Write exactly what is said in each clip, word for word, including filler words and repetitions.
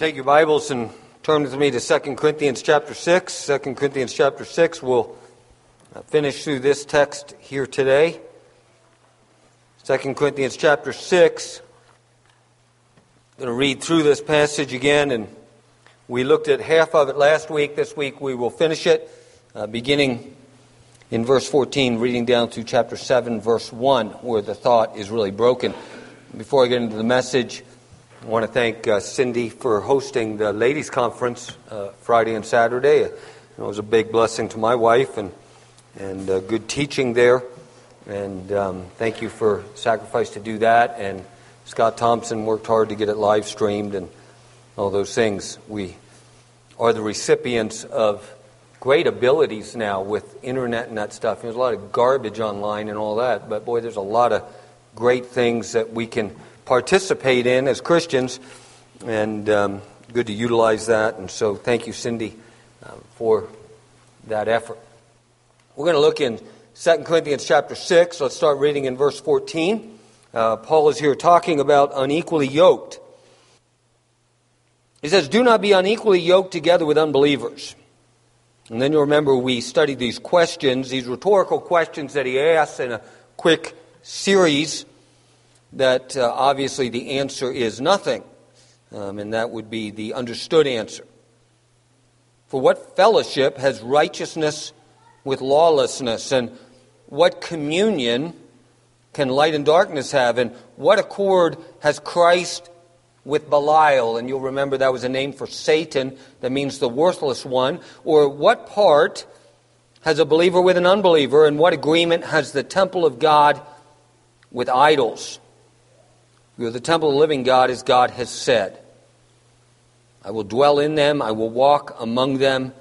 Take your Bibles and turn with me to Second Corinthians chapter six. Second Corinthians chapter six. We'll finish through this text here today. Second Corinthians chapter six. I'm going to read through this passage again, and we looked at half of it last week. This week we will finish it, uh, beginning in verse fourteen, reading down through chapter seven, verse one, where the thought is really broken. Before I get into the message, I want to thank uh, Cindy for hosting the ladies' conference uh, Friday and Saturday. It was a big blessing to my wife and and uh, good teaching there. And um, thank you for sacrifice to do that. And Scott Thompson worked hard to get it live streamed and all those things. We are the recipients of great abilities now with internet and that stuff. There's a lot of garbage online and all that, but boy, there's a lot of great things that we can participate in as Christians, and um, good to utilize that. And so thank you, Cindy, uh, for that effort. We're going to look in Second Corinthians chapter six. Let's start reading in verse fourteen. Uh, Paul is here talking about unequally yoked. He says, "Do not be unequally yoked together with unbelievers." And then you'll remember we studied these questions, these rhetorical questions that he asks in a quick series that uh, obviously the answer is nothing. Um, and that would be the understood answer. For what fellowship has righteousness with lawlessness? And what communion can light and darkness have? And what accord has Christ with Belial? And you'll remember that was a name for Satan. That means the worthless one. Or what part has a believer with an unbeliever? And what agreement has the temple of God with idols? You are the temple of the living God, as God has said. I will dwell in them, I will walk among them.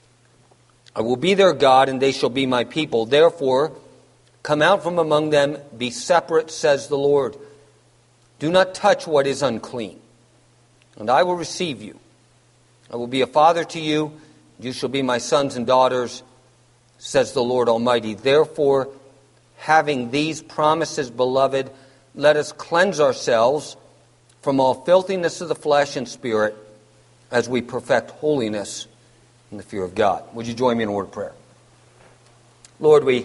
I will be their God, and they shall be my people. Therefore, come out from among them, be separate, says the Lord. Do not touch what is unclean, and I will receive you. I will be a father to you, you shall be my sons and daughters, says the Lord Almighty. Therefore, having these promises, beloved, let us cleanse ourselves from all filthiness of the flesh and spirit as we perfect holiness in the fear of God. Would you join me in a word of prayer? Lord, we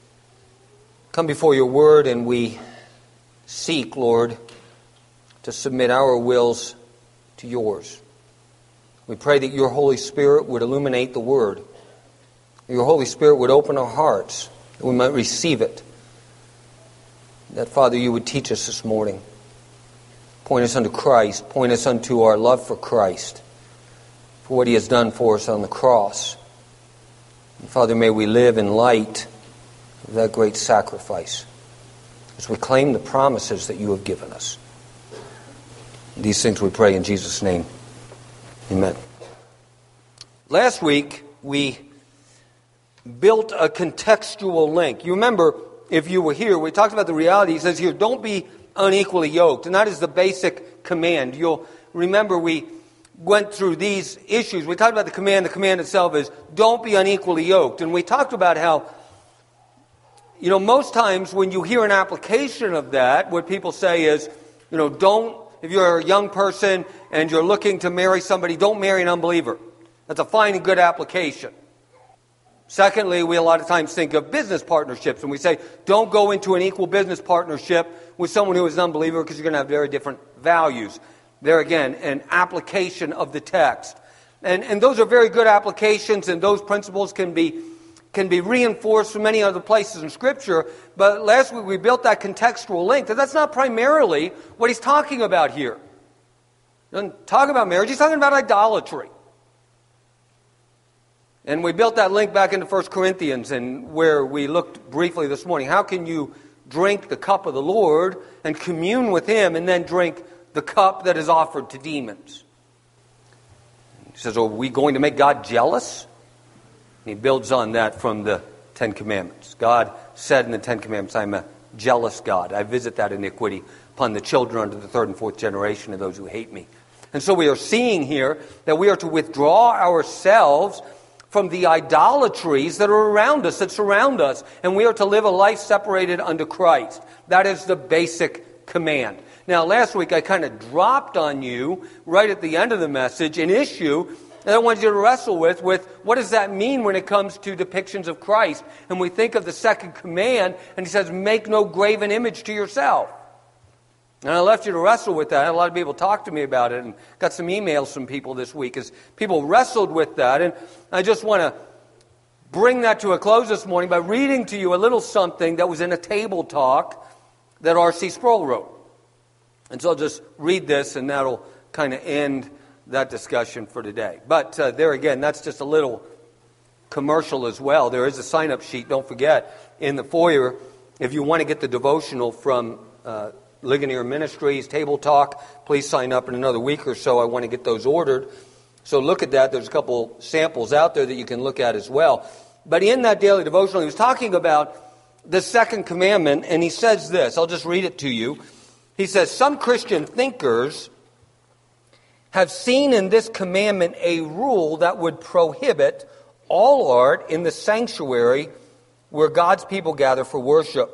come before your word and we seek, Lord, to submit our wills to yours. We pray that your Holy Spirit would illuminate the word. Your Holy Spirit would open our hearts, that we might receive it. That, Father, you would teach us this morning. Point us unto Christ. Point us unto our love for Christ, for what he has done for us on the cross. And Father, may we live in light of that great sacrifice as we claim the promises that you have given us. These things we pray in Jesus' name. Amen. Last week, we built a contextual link. You remember, if you were here, we talked about the reality. He says here, don't be unequally yoked. And that is the basic command. You'll remember we went through these issues. We talked about the command. The command itself is, don't be unequally yoked. And we talked about how, you know, most times when you hear an application of that, what people say is, you know, don't, if you're a young person and you're looking to marry somebody, don't marry an unbeliever. That's a fine and good application. Secondly, we a lot of times think of business partnerships, and we say, don't go into an equal business partnership with someone who is an unbeliever because you're going to have very different values. There again, an application of the text. And, and those are very good applications, and those principles can be, can be reinforced from many other places in Scripture. But last week we built that contextual link, that that's not primarily what he's talking about here. He doesn't talk about marriage, he's talking about idolatry. And we built that link back into First Corinthians, and where we looked briefly this morning. How can you drink the cup of the Lord and commune with him and then drink the cup that is offered to demons? He says, are we going to make God jealous? And he builds on that from the Ten Commandments. God said in the Ten Commandments, I'm a jealous God. I visit that iniquity upon the children unto the third and fourth generation of those who hate me. And so we are seeing here that we are to withdraw ourselves from the idolatries that are around us, that surround us. And we are to live a life separated unto Christ. That is the basic command. Now, last week I kind of dropped on you, right at the end of the message, an issue that I wanted you to wrestle with, with what does that mean when it comes to depictions of Christ? And we think of the second command, and he says, make no graven image to yourself. And I left you to wrestle with that. I had a lot of people talk to me about it, and got some emails from people this week as people wrestled with that. And I just want to bring that to a close this morning by reading to you a little something that was in a table talk that R C Sproul wrote. And so I'll just read this, and that'll kind of end that discussion for today. But uh, there again, that's just a little commercial as well. There is a sign-up sheet, don't forget, in the foyer. If you want to get the devotional from uh, Ligonier Ministries, Table Talk, please sign up in another week or so. I want to get those ordered. So look at that. There's a couple samples out there that you can look at as well. But in that daily devotional, he was talking about the second commandment, and he says this. I'll just read it to you. He says, some Christian thinkers have seen in this commandment a rule that would prohibit all art in the sanctuary where God's people gather for worship.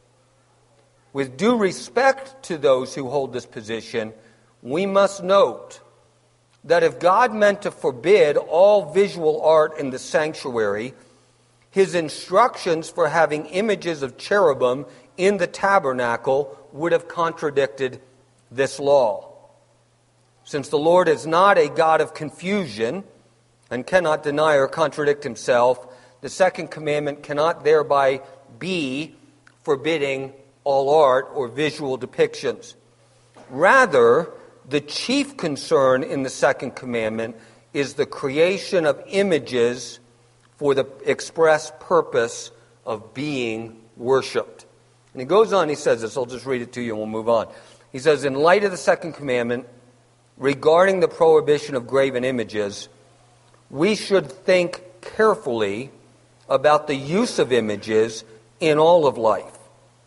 With due respect to those who hold this position, we must note that if God meant to forbid all visual art in the sanctuary, his instructions for having images of cherubim in the tabernacle would have contradicted this law. Since the Lord is not a God of confusion and cannot deny or contradict himself, the second commandment cannot thereby be forbidding all art or visual depictions. Rather, the chief concern in the second commandment is the creation of images for the express purpose of being worshipped. And he goes on, he says this, I'll just read it to you and we'll move on. He says, in light of the second commandment, regarding the prohibition of graven images, we should think carefully about the use of images in all of life.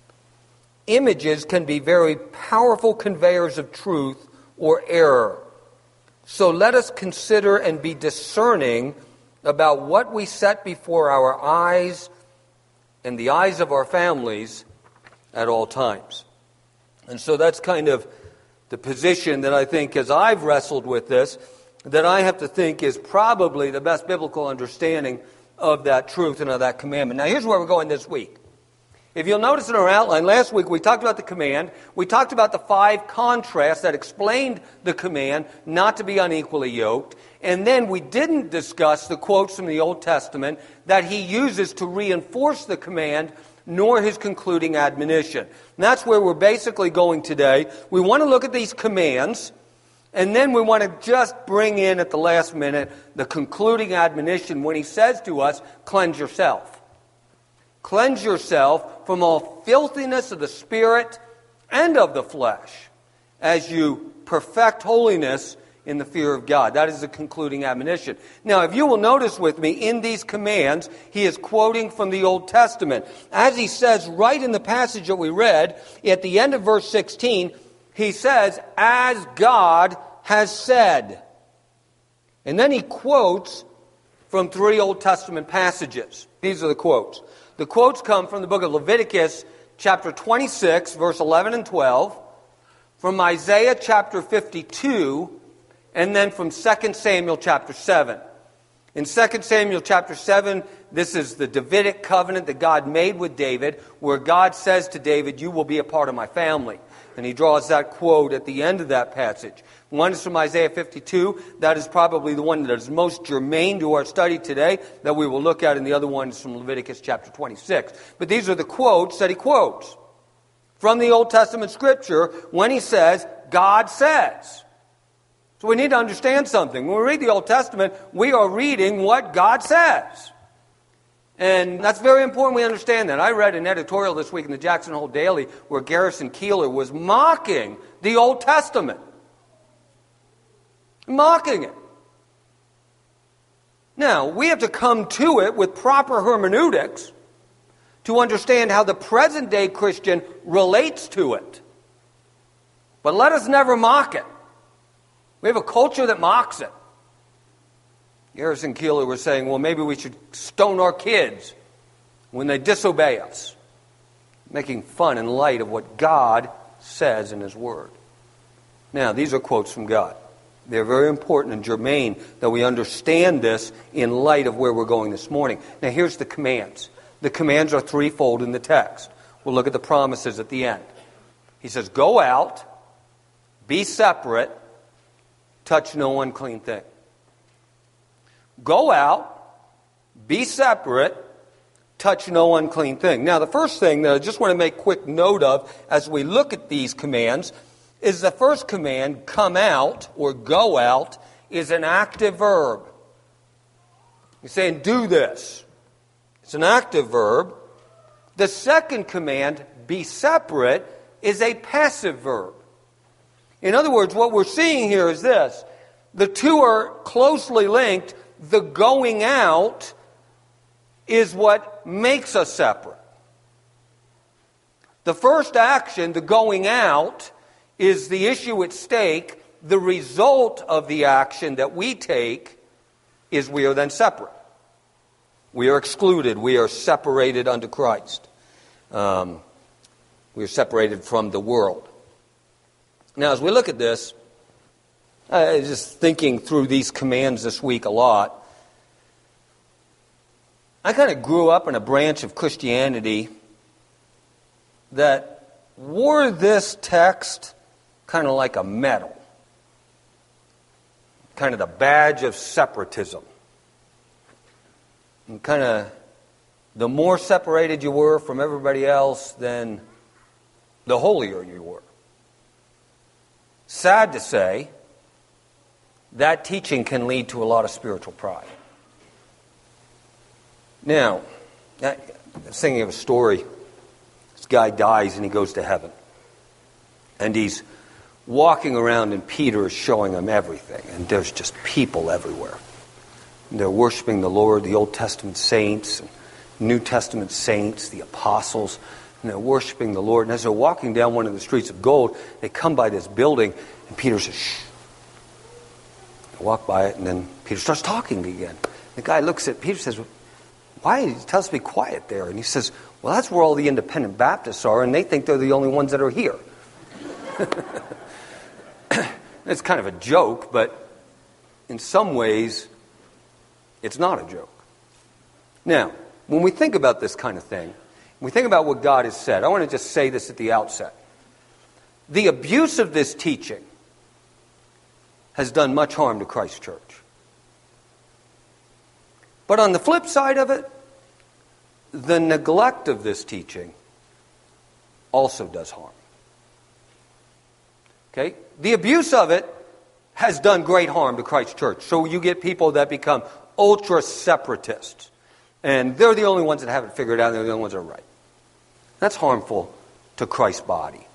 Images can be very powerful conveyors of truth or error. So let us consider and be discerning about what we set before our eyes and the eyes of our families at all times. And so that's kind of the position that I think, as I've wrestled with this, that I have to think is probably the best biblical understanding of that truth and of that commandment. Now, here's where we're going this week. If you'll notice in our outline, last week we talked about the command. We talked about the five contrasts that explained the command not to be unequally yoked. And then we didn't discuss the quotes from the Old Testament that he uses to reinforce the command, nor his concluding admonition. And that's where we're basically going today. We want to look at these commands, and then we want to just bring in at the last minute the concluding admonition when he says to us, cleanse yourself. Cleanse yourself from all filthiness of the spirit and of the flesh as you perfect holiness in the fear of God. That is the concluding admonition. Now, if you will notice with me, in these commands, he is quoting from the Old Testament. As he says right in the passage that we read, at the end of verse sixteen, he says, as God has said. And then he quotes from three Old Testament passages. These are the quotes. The quotes come from the book of Leviticus, chapter twenty-six, verse eleven and twelve, from Isaiah chapter fifty-two, and then from Second Samuel chapter seven. In Second Samuel chapter seven, this is the Davidic covenant that God made with David, where God says to David, you will be a part of my family. And he draws that quote at the end of that passage. One is from Isaiah fifty-two. That is probably the one that is most germane to our study today that we will look at, and the other one is from Leviticus chapter twenty-six. But these are the quotes that he quotes from the Old Testament Scripture when he says, God says. So we need to understand something. When we read the Old Testament, we are reading what God says. And that's very important we understand that. I read an editorial this week in the Jackson Hole Daily where Garrison Keillor was mocking the Old Testament. Mocking it. Now, we have to come to it with proper hermeneutics to understand how the present-day Christian relates to it. But let us never mock it. We have a culture that mocks it. Garrison Keillor was saying, well, maybe we should stone our kids when they disobey us, making fun and light of what God says in His Word. Now, these are quotes from God. They're very important and germane that we understand this in light of where we're going this morning. Now, here's the commands. The commands are threefold in the text. We'll look at the promises at the end. He says, go out, be separate, touch no unclean thing. Go out, be separate, touch no unclean thing. Now, the first thing that I just want to make quick note of as we look at these commands is the first command, come out or go out, is an active verb. He's saying, do this. It's an active verb. The second command, be separate, is a passive verb. In other words, what we're seeing here is this. The two are closely linked. The going out is what makes us separate. The first action, the going out, is the issue at stake. The result of the action that we take is we are then separate. We are excluded. We are separated unto Christ. Um, we are separated from the world. Now, as we look at this, I was just thinking through these commands this week a lot. I kind of grew up in a branch of Christianity that wore this text kind of like a medal, kind of the badge of separatism. And kind of, the more separated you were from everybody else, then the holier you were. Sad to say, that teaching can lead to a lot of spiritual pride. Now, I was thinking of a story. This guy dies and he goes to heaven. And he's walking around and Peter is showing him everything. And there's just people everywhere. And they're worshiping the Lord, the Old Testament saints, and New Testament saints, the apostles. And they're worshiping the Lord. And as they're walking down one of the streets of gold, they come by this building. And Peter says, shh. They walk by it and then Peter starts talking again. The guy looks at Peter and says, why? He tells us to be quiet there. And he says, well, that's where all the independent Baptists are, and they think they're the only ones that are here. It's kind of a joke, but in some ways, it's not a joke. Now, when we think about this kind of thing, when we think about what God has said, I want to just say this at the outset. The abuse of this teaching has done much harm to Christ's church. But on the flip side of it, the neglect of this teaching also does harm. Okay? The abuse of it has done great harm to Christ's church. So you get people that become ultra-separatists. And they're the only ones that have it figured out, and they're the only ones that are right. That's harmful to Christ's body.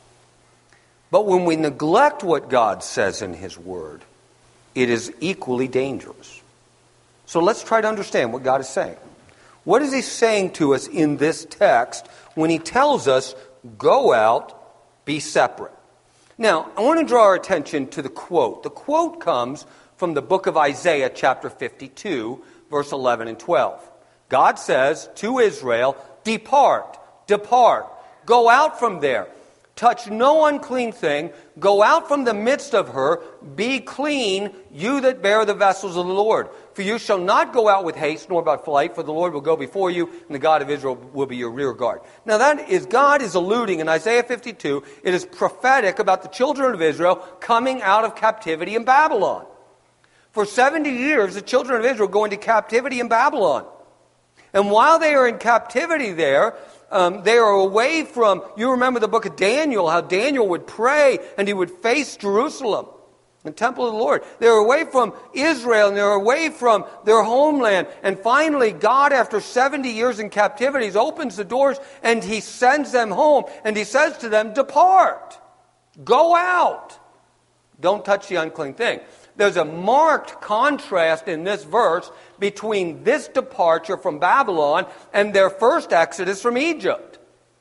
But when we neglect what God says in His Word, it is equally dangerous. So let's try to understand what God is saying. What is He saying to us in this text when He tells us, go out, be separate? Now, I want to draw our attention to the quote. The quote comes from the book of Isaiah, chapter fifty-two, verse eleven and twelve. God says to Israel, depart, depart, go out from there. Touch no unclean thing. Go out from the midst of her. Be clean, you that bear the vessels of the Lord. For you shall not go out with haste, nor by flight, for the Lord will go before you, and the God of Israel will be your rear guard. Now that is, God is alluding in Isaiah fifty-two, it is prophetic about the children of Israel coming out of captivity in Babylon. For seventy years, the children of Israel go into captivity in Babylon. And while they are in captivity there, Um, they are away from, you remember the book of Daniel, how Daniel would pray and he would face Jerusalem, the temple of the Lord. They're away from Israel and they're away from their homeland. And finally, God, after seventy years in captivity, opens the doors and He sends them home. And He says to them, depart, go out, don't touch the unclean thing. There's a marked contrast in this verse between this departure from Babylon and their first exodus from Egypt.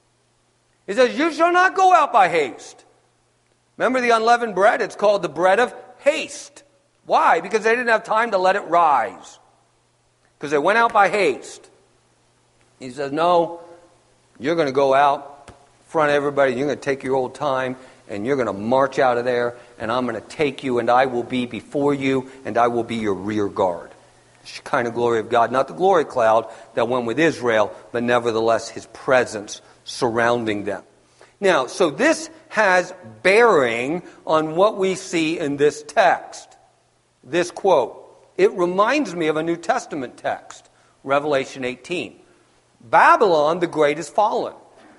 He says, you shall not go out by haste. Remember the unleavened bread? It's called the bread of haste. Why? Because they didn't have time to let it rise. Because they went out by haste. He says, no, you're going to go out in front of everybody. You're going to take your old time and you're going to march out of there, and I'm going to take you, and I will be before you, and I will be your rear guard. The kind of glory of God, not the glory cloud that went with Israel, but nevertheless his presence surrounding them. Now, so this has bearing on what we see in this text. This quote. It reminds me of a New Testament text, Revelation eighteen. Babylon the Great is fallen.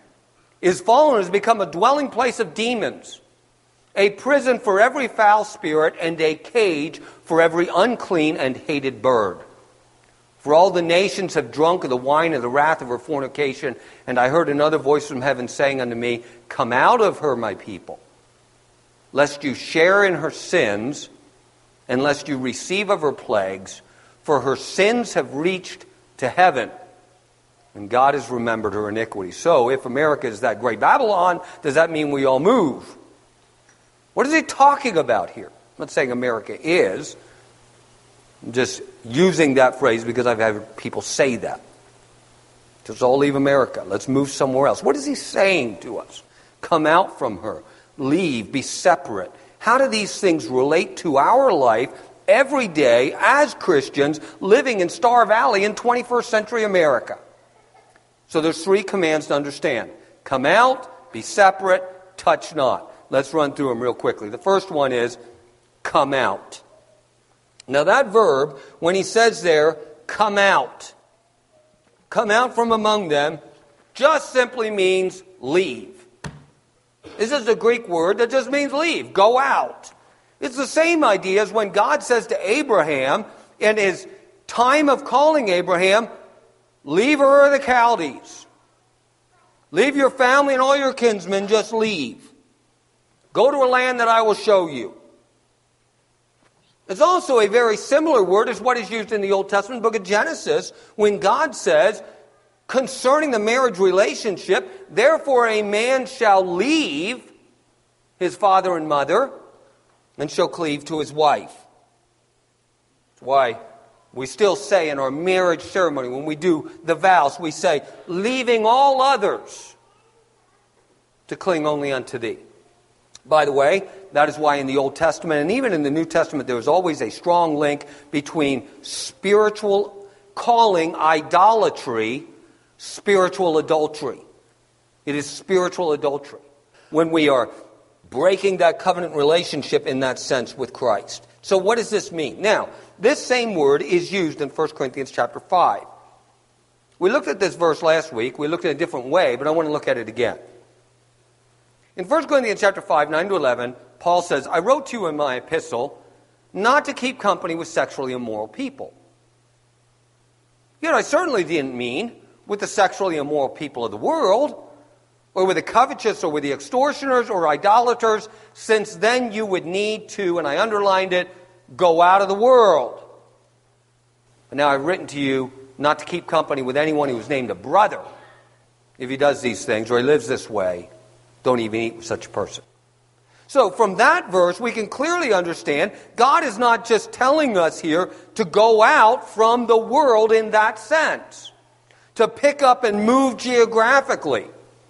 Is fallen has become a dwelling place of demons, a prison for every foul spirit, and a cage for every unclean and hated bird. For all the nations have drunk of the wine of the wrath of her fornication, and I heard another voice from heaven saying unto me, Come out of her, my people, lest you share in her sins, and lest you receive of her plagues, for her sins have reached to heaven, and God has remembered her iniquity. So, if America is that great Babylon, does that mean we all move? What is he talking about here? I'm not saying America is. I'm just using that phrase because I've had people say that. Just all leave America. Let's move somewhere else. What is he saying to us? Come out from her. Leave. Be separate. How do these things relate to our life every day as Christians living in Star Valley in twenty-first century America? So there's three commands to understand. Come out, be separate, touch not. Let's run through them real quickly. The first one is come out. Now that verb, when he says there, come out, come out from among them, just simply means leave. This is a Greek word that just means leave, go out. It's the same idea as when God says to Abraham in his time of calling Abraham, leave Ur of the Chaldees. Leave your family and all your kinsmen, just leave. Go to a land that I will show you. It's also a very similar word as what is used in the Old Testament book of Genesis when God says, concerning the marriage relationship, therefore a man shall leave his father and mother and shall cleave to his wife. That's why we still say in our marriage ceremony, when we do the vows, we say, leaving all others to cling only unto thee. By the way, that is why in the Old Testament and even in the New Testament there is always a strong link between spiritual calling idolatry, spiritual adultery. It is spiritual adultery when we are breaking that covenant relationship in that sense with Christ. So what does this mean? Now, this same word is used in First Corinthians chapter five. We looked at this verse last week. We looked at it a different way, but I want to look at it again. In First Corinthians chapter five, nine to eleven, Paul says, I wrote to you in my epistle not to keep company with sexually immoral people. Yet I certainly didn't mean with the sexually immoral people of the world, or with the covetous, or with the extortioners, or idolaters, since then you would need to, and I underlined it, go out of the world. But now I've written to you not to keep company with anyone who is named a brother. If he does these things, or he lives this way, don't even eat with such a person. So from that verse, we can clearly understand God is not just telling us here to go out from the world in that sense, to pick up and move geographically.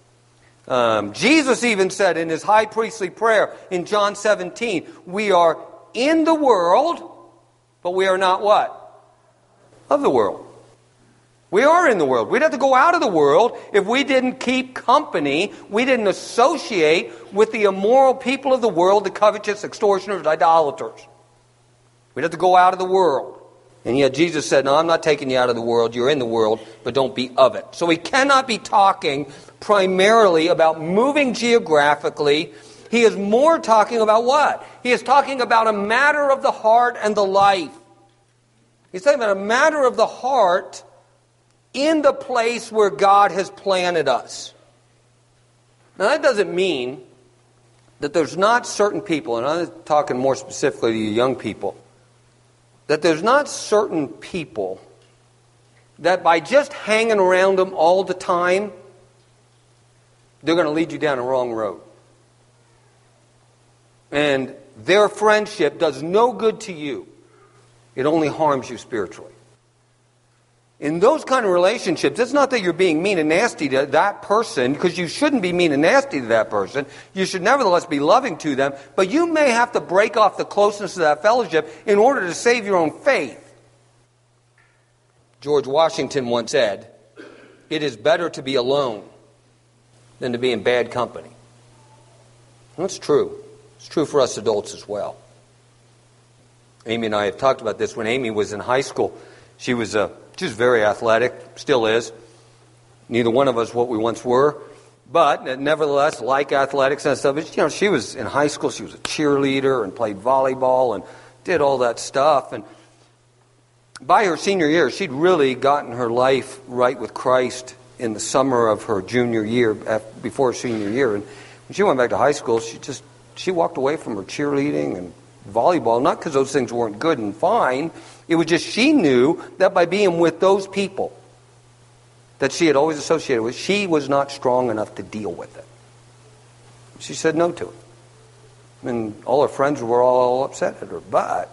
Um, Jesus even said in his high priestly prayer in John seventeen, we are in the world, but we are not what? Of the world. We are in the world. We'd have to go out of the world if we didn't keep company, we didn't associate with the immoral people of the world, the covetous, extortioners, idolaters. We'd have to go out of the world. And yet Jesus said, no, I'm not taking you out of the world. You're in the world, but don't be of it. So we cannot be talking primarily about moving geographically. He is more talking about what? He is talking about a matter of the heart and the life. He's talking about a matter of the heart in the place where God has planted us. Now that doesn't mean that there's not certain people, and I'm talking more specifically to you young people, that there's not certain people that by just hanging around them all the time, they're going to lead you down a wrong road. And their friendship does no good to you. It only harms you spiritually. In those kind of relationships, it's not that you're being mean and nasty to that person, because you shouldn't be mean and nasty to that person. You should nevertheless be loving to them, but you may have to break off the closeness of that fellowship in order to save your own faith. George Washington once said, "It is better to be alone than to be in bad company." And that's true. It's true for us adults as well. Amy and I have talked about this. When Amy was in high school, she was a She was very athletic, still is. Neither one of us what we once were. But nevertheless, like athletics and stuff, you know, she was in high school, she was a cheerleader and played volleyball and did all that stuff. And by her senior year, she'd really gotten her life right with Christ in the summer of her junior year, before her senior year. And when she went back to high school, she just, she walked away from her cheerleading and volleyball, not because those things weren't good and fine. It was just she knew that by being with those people that she had always associated with, she was not strong enough to deal with it. She said no to it. And all her friends were all upset at her, but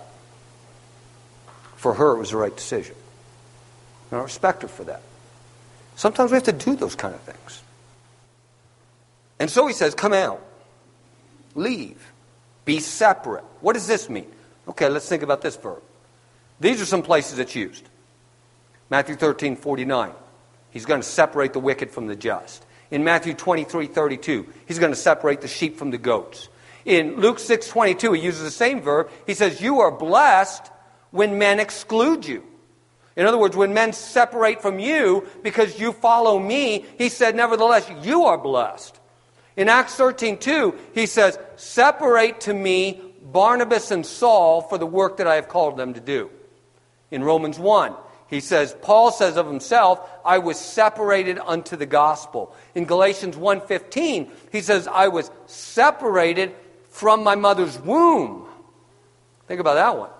for her it was the right decision. And I respect her for that. Sometimes we have to do those kind of things. And so he says, come out. Leave. Be separate. What does this mean? Okay, let's think about this verb. These are some places it's used. Matthew thirteen forty-nine. He's going to separate the wicked from the just. In Matthew twenty-three thirty-two, he's going to separate the sheep from the goats. In Luke six twenty-two, he uses the same verb. He says, you are blessed when men exclude you. In other words, when men separate from you because you follow me, he said, nevertheless, you are blessed. In Acts thirteen two, he says, separate to me Barnabas and Saul for the work that I have called them to do. In Romans one, he says, Paul says of himself, I was separated unto the gospel. In Galatians one fifteen, he says, I was separated from my mother's womb. Think about that one.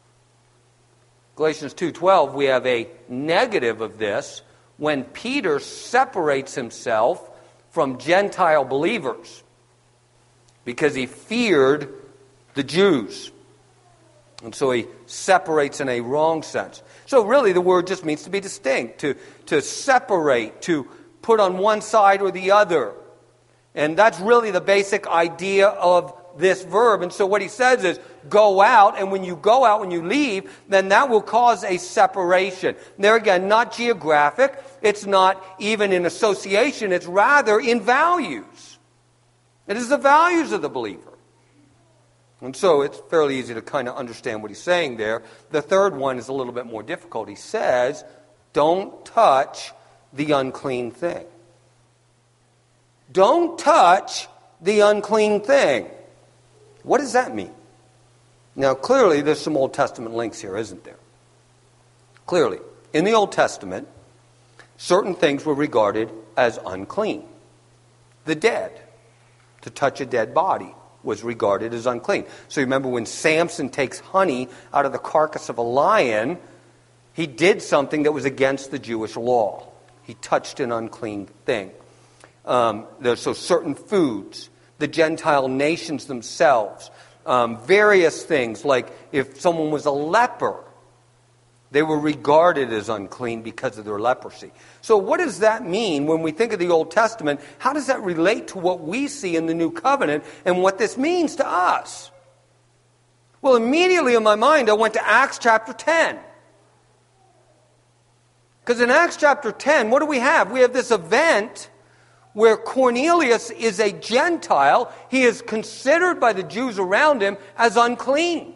Galatians two twelve, we have a negative of this when Peter separates himself from Gentile believers because he feared the Jews. And so he separates in a wrong sense. So really the word just means to be distinct, to, to separate, to put on one side or the other. And that's really the basic idea of this verb. And so what he says is, go out, and when you go out, when you leave, then that will cause a separation. There again, not geographic, it's not even in association, it's rather in values. It is the values of the believer. And so it's fairly easy to kind of understand what he's saying there. The third one is a little bit more difficult. He says, don't touch the unclean thing. Don't touch the unclean thing. What does that mean? Now, clearly, there's some Old Testament links here, isn't there? Clearly, in the Old Testament, certain things were regarded as unclean. The dead, to touch a dead body, was regarded as unclean. So you remember when Samson takes honey out of the carcass of a lion, he did something that was against the Jewish law. He touched an unclean thing. Um, there's so certain foods, the Gentile nations themselves, um, various things, like if someone was a leper, they were regarded as unclean because of their leprosy. So what does that mean when we think of the Old Testament? How does that relate to what we see in the New Covenant and what this means to us? Well, immediately in my mind, I went to Acts chapter ten. Because in Acts chapter ten, what do we have? We have this event where Cornelius is a Gentile. He is considered by the Jews around him as unclean.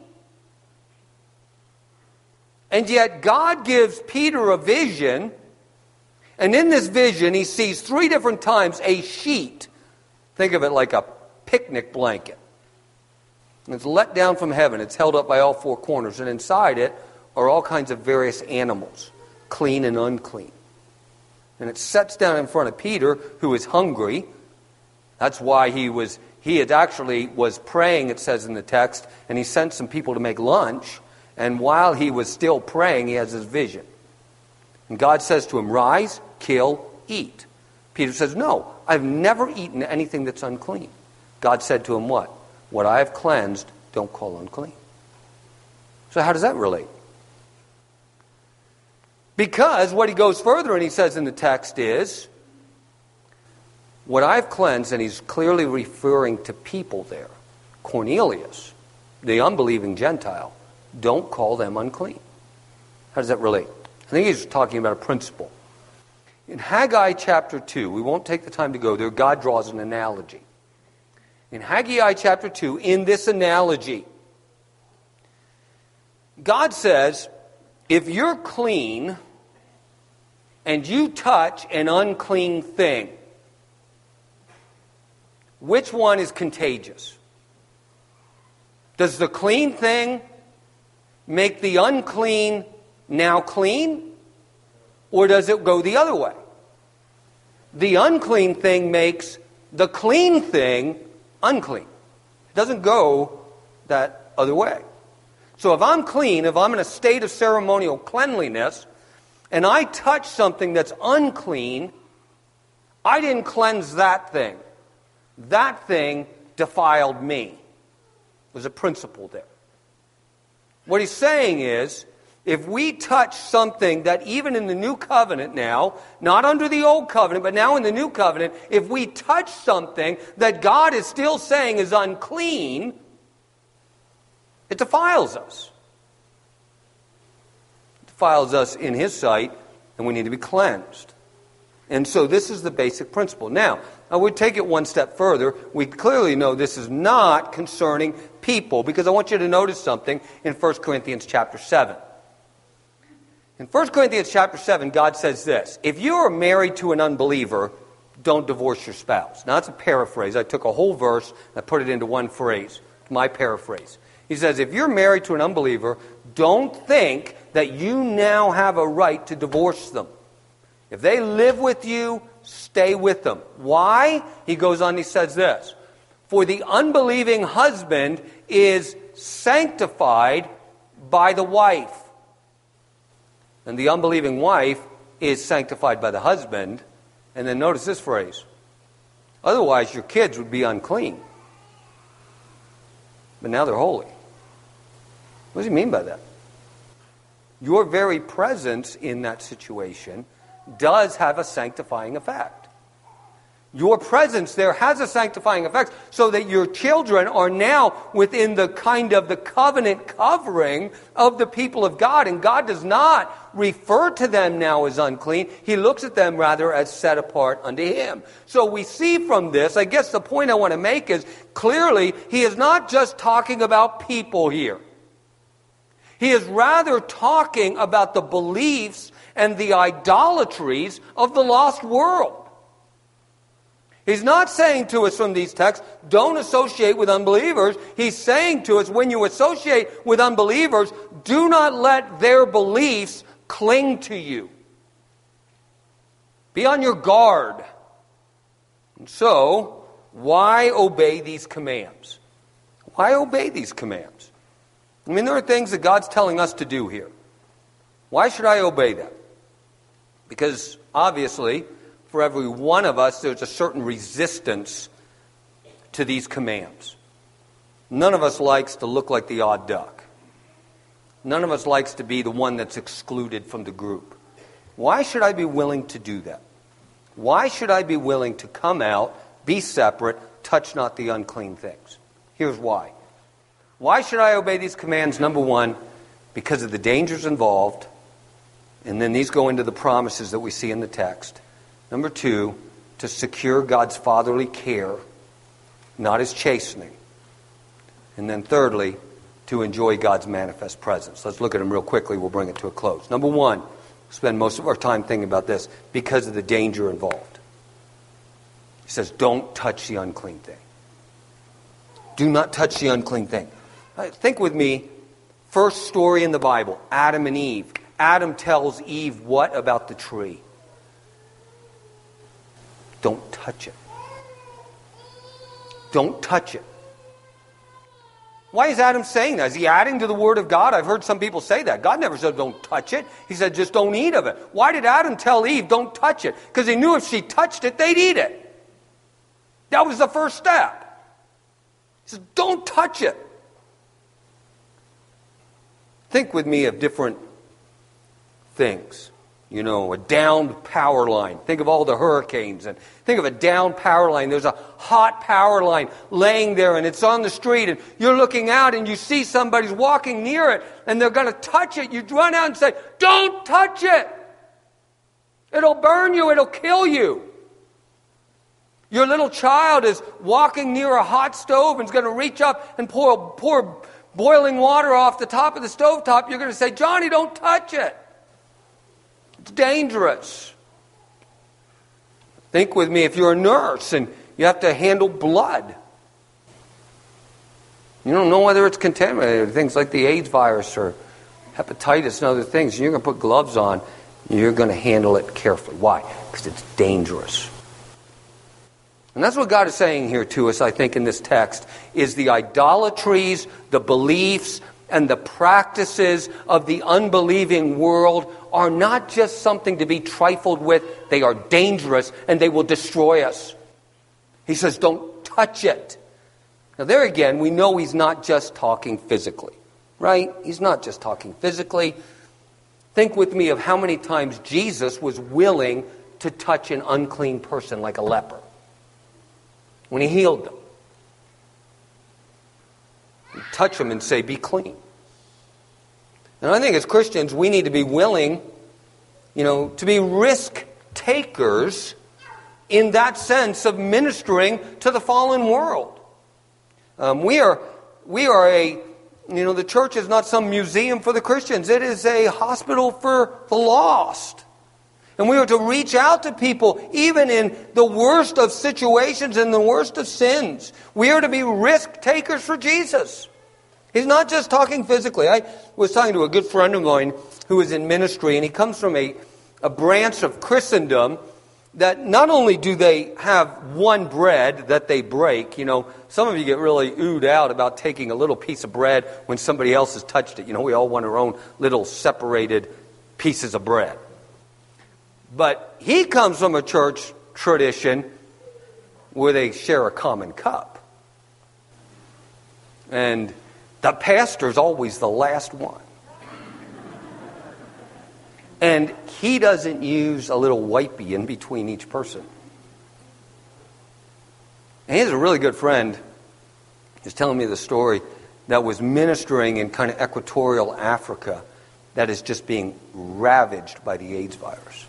And yet God gives Peter a vision, and in this vision he sees three different times a sheet. Think of it like a picnic blanket. And it's let down from heaven. It's held up by all four corners, and inside it are all kinds of various animals, clean and unclean. And it sets down in front of Peter, who is hungry. That's why he was, he had actually was praying, it says in the text, and he sent some people to make lunch. And while he was still praying, he has this vision. And God says to him, rise, kill, eat. Peter says, no, I've never eaten anything that's unclean. God said to him what? What I have cleansed, don't call unclean. So how does that relate? Because what he goes further and he says in the text is, what I've cleansed, and he's clearly referring to people there. Cornelius, the unbelieving Gentile, don't call them unclean. How does that relate? I think he's talking about a principle. In Haggai chapter two, we won't take the time to go there, God draws an analogy. In Haggai chapter two, in this analogy, God says, if you're clean and you touch an unclean thing, which one is contagious? Does the clean thing make the unclean now clean? Or does it go the other way? The unclean thing makes the clean thing unclean. It doesn't go that other way. So if I'm clean, if I'm in a state of ceremonial cleanliness, and I touch something that's unclean, I didn't cleanse that thing. That thing defiled me. There's a principle there. What he's saying is, if we touch something that even in the new covenant now, not under the old covenant, but now in the new covenant, if we touch something that God is still saying is unclean, it defiles us. It defiles us in his sight, and we need to be cleansed. And so this is the basic principle. Now, I would take it one step further. We clearly know this is not concerning people, because I want you to notice something in First Corinthians chapter seven. In First Corinthians chapter seven, God says this: if you are married to an unbeliever, don't divorce your spouse. Now, that's a paraphrase. I took a whole verse and I put it into one phrase. My paraphrase. He says, if you're married to an unbeliever, don't think that you now have a right to divorce them. If they live with you, stay with them. Why? He goes on, he says this: for the unbelieving husband is sanctified by the wife, and the unbelieving wife is sanctified by the husband. And then notice this phrase: otherwise your kids would be unclean, but now they're holy. What does he mean by that? Your very presence in that situation does have a sanctifying effect. Your presence there has a sanctifying effect, so that your children are now within the kind of the covenant covering of the people of God. And God does not refer to them now as unclean. He looks at them rather as set apart unto him. So we see from this, I guess the point I want to make is, clearly he is not just talking about people here. He is rather talking about the beliefs and the idolatries of the lost world. He's not saying to us from these texts, don't associate with unbelievers. He's saying to us, when you associate with unbelievers, do not let their beliefs cling to you. Be on your guard. And so, why obey these commands? Why obey these commands? I mean, there are things that God's telling us to do here. Why should I obey them? Because, obviously, for every one of us, there's a certain resistance to these commands. None of us likes to look like the odd duck. None of us likes to be the one that's excluded from the group. Why should I be willing to do that? Why should I be willing to come out, be separate, touch not the unclean things? Here's why. Why should I obey these commands? Number one, because of the dangers involved. And then these go into the promises that we see in the text. Number two, to secure God's fatherly care, not his chastening. And then thirdly, to enjoy God's manifest presence. Let's look at them real quickly. We'll bring it to a close. Number one, we'll spend most of our time thinking about this, because of the danger involved. He says, don't touch the unclean thing. Do not touch the unclean thing. Think with me, first story in the Bible, Adam and Eve. Adam tells Eve what about the tree? Don't touch it. Don't touch it. Why is Adam saying that? Is he adding to the Word of God? I've heard some people say that. God never said don't touch it. He said just don't eat of it. Why did Adam tell Eve don't touch it? Because he knew if she touched it, they'd eat it. That was the first step. He said don't touch it. Think with me of different things. you know, a downed power line. Think of all the hurricanes and think of a downed power line. There's a hot power line laying there and it's on the street and you're looking out and you see somebody's walking near it and they're going to touch it. You run out and say, "Don't touch it. It'll burn you. It'll kill you." Your little child is walking near a hot stove and is going to reach up and pour, pour boiling water off the top of the stovetop. You're going to say, "Johnny, don't touch it. It's dangerous." Think with me, if you're a nurse and you have to handle blood. You don't know whether it's contaminated. Things like the AIDS virus or hepatitis and other things. You're going to put gloves on. You're going to handle it carefully. Why? Because it's dangerous. And that's what God is saying here to us, I think, in this text, is the idolatries, the beliefs, and the practices of the unbelieving world are not just something to be trifled with. They are dangerous and they will destroy us. He says, don't touch it. Now there again, we know he's not just talking physically, right? He's not just talking physically. Think with me of how many times Jesus was willing to touch an unclean person like a leper when he healed them. He'd touch them and say, "Be clean." And I think as Christians, we need to be willing, you know, to be risk takers in that sense of ministering to the fallen world. Um, we are, we are a, you know, the church is not some museum for the Christians. It is a hospital for the lost. And we are to reach out to people even in the worst of situations and the worst of sins. We are to be risk takers for Jesus. He's not just talking physically. I was talking to a good friend of mine who is in ministry, and he comes from a, a branch of Christendom that not only do they have one bread that they break, you know, some of you get really oohed out about taking a little piece of bread when somebody else has touched it. You know, we all want our own little separated pieces of bread. But he comes from a church tradition where they share a common cup. And the pastor's always the last one. And he doesn't use a little wipey in between each person. And he has a really good friend who's telling me the story that was ministering in kind of equatorial Africa that is just being ravaged by the AIDS virus.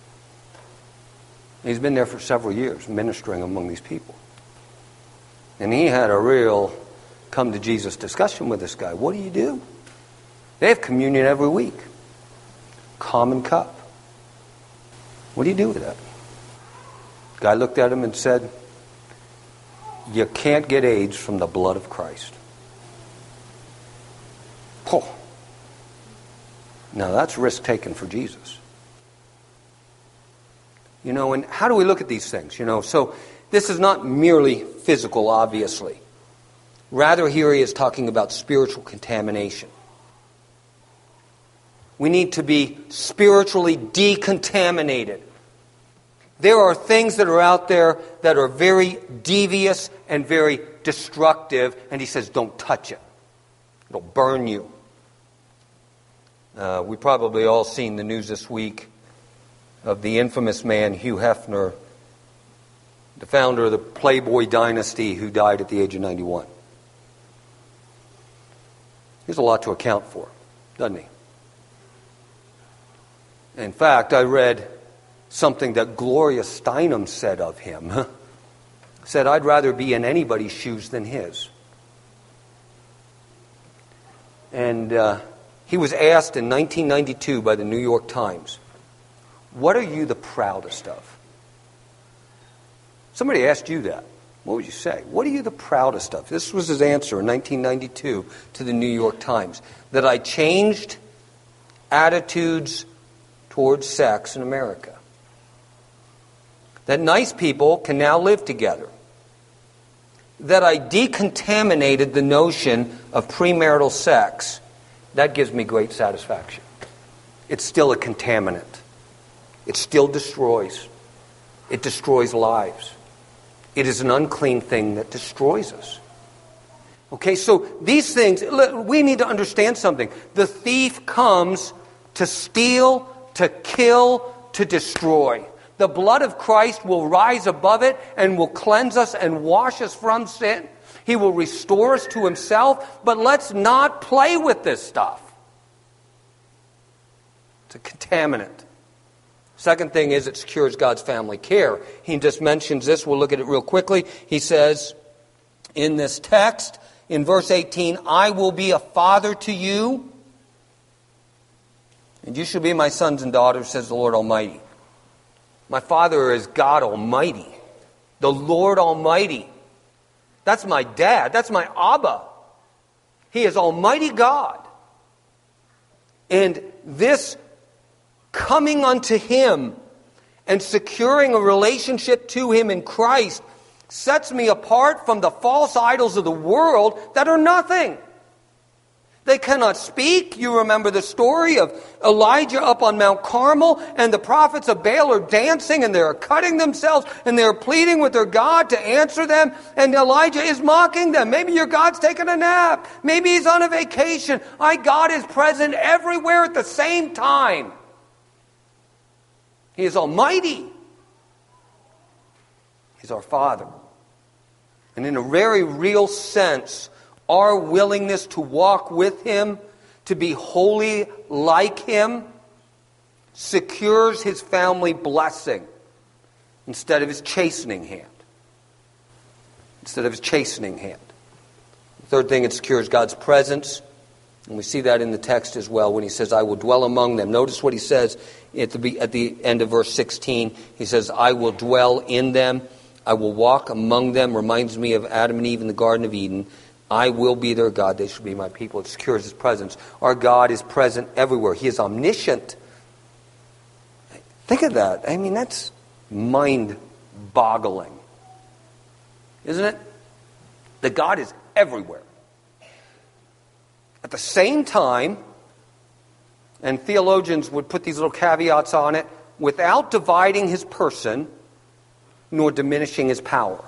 He's been there for several years ministering among these people. And he had a real come to Jesus discussion with this guy. What do you do? They have communion every week. Common cup. What do you do with that? Guy looked at him and said, "You can't get AIDS from the blood of Christ." Oh. Now that's risk taken for Jesus. You know, and how do we look at these things? You know, so this is not merely physical, obviously. Rather, here he is talking about spiritual contamination. We need to be spiritually decontaminated. There are things that are out there that are very devious and very destructive, and he says, don't touch it. It'll burn you. Uh, we've probably all seen the news this week of the infamous man Hugh Hefner, the founder of the Playboy dynasty, who died at the age of ninety-one. He has a lot to account for, doesn't he? In fact, I read something that Gloria Steinem said of him. Said, "I'd rather be in anybody's shoes than his." And uh, he was asked in nineteen ninety-two by the New York Times, "What are you the proudest of?" Somebody asked you that. What would you say? What are you the proudest of? This was his answer in nineteen ninety-two to the New York Times. That I changed attitudes towards sex in America. That nice people can now live together. That I decontaminated the notion of premarital sex. That gives me great satisfaction. It's still a contaminant. It still destroys. It destroys lives. It is an unclean thing that destroys us. Okay, so these things, we need to understand something. The thief comes to steal, to kill, to destroy. The blood of Christ will rise above it and will cleanse us and wash us from sin. He will restore us to himself, but let's not play with this stuff. It's a contaminant. Second thing is it secures God's family care. He just mentions this. We'll look at it real quickly. He says in this text, in verse eighteen, I will be a father to you, and you shall be my sons and daughters, says the Lord Almighty. My Father is God Almighty, the Lord Almighty. That's my dad. That's my Abba. He is Almighty God. And this coming unto him and securing a relationship to him in Christ sets me apart from the false idols of the world that are nothing. They cannot speak. You remember the story of Elijah up on Mount Carmel, and the prophets of Baal are dancing and they're cutting themselves and they're pleading with their God to answer them, and Elijah is mocking them. Maybe your God's taking a nap. Maybe he's on a vacation. My God is present everywhere at the same time. He is almighty. He's our Father. And in a very real sense, our willingness to walk with him, to be holy like him, secures his family blessing instead of his chastening hand. Instead of his chastening hand. The third thing, it secures God's presence. And we see that in the text as well when he says, I will dwell among them. Notice what he says at the, at the end of verse sixteen. He says, I will dwell in them. I will walk among them. Reminds me of Adam and Eve in the Garden of Eden. I will be their God. They shall be my people. It secures his presence. Our God is present everywhere. He is omniscient. Think of that. I mean, that's mind-boggling. Isn't it? That God is everywhere. At the same time, and theologians would put these little caveats on it, without dividing his person, nor diminishing his power.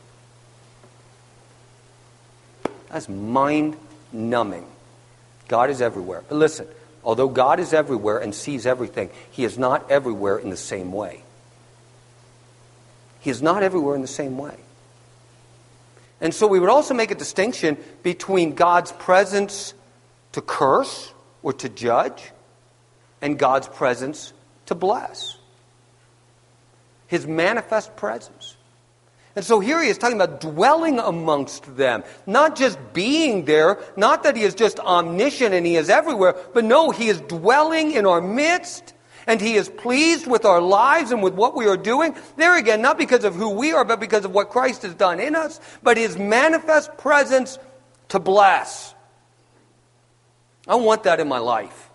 That's mind-numbing. God is everywhere. But listen, although God is everywhere and sees everything, he is not everywhere in the same way. He is not everywhere in the same way. And so we would also make a distinction between God's presence to curse or to judge and God's presence to bless. His manifest presence. And so here he is talking about dwelling amongst them. Not just being there, not that he is just omniscient and he is everywhere, but no, he is dwelling in our midst, and he is pleased with our lives and with what we are doing. There again, not because of who we are, but because of what Christ has done in us, but his manifest presence to bless. I want that in my life.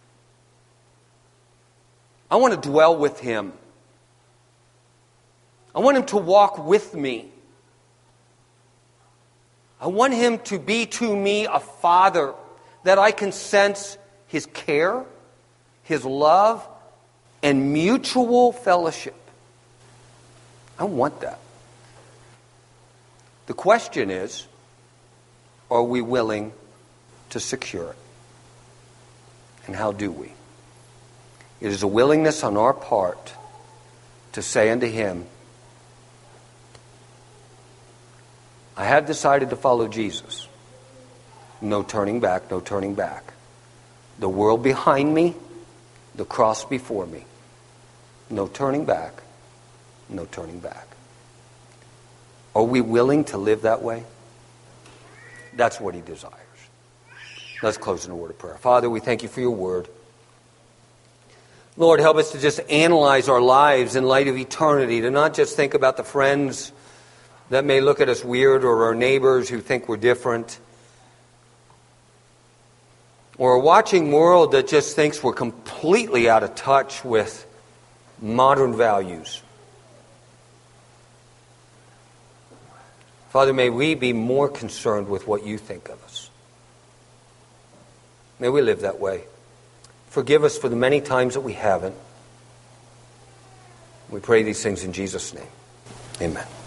I want to dwell with him. I want him to walk with me. I want him to be to me a father, that I can sense his care, his love, and mutual fellowship. I want that. The question is, are we willing to secure it? And how do we? It is a willingness on our part to say unto him, I have decided to follow Jesus. No turning back, no turning back. The world behind me, the cross before me. No turning back, no turning back. Are we willing to live that way? That's what he desires. Let's close in a word of prayer. Father, we thank you for your word. Lord, help us to just analyze our lives in light of eternity, to not just think about the friends that may look at us weird, or our neighbors who think we're different, or a watching world that just thinks we're completely out of touch with modern values. Father, may we be more concerned with what you think of us. May we live that way. Forgive us for the many times that we haven't. We pray these things in Jesus' name. Amen.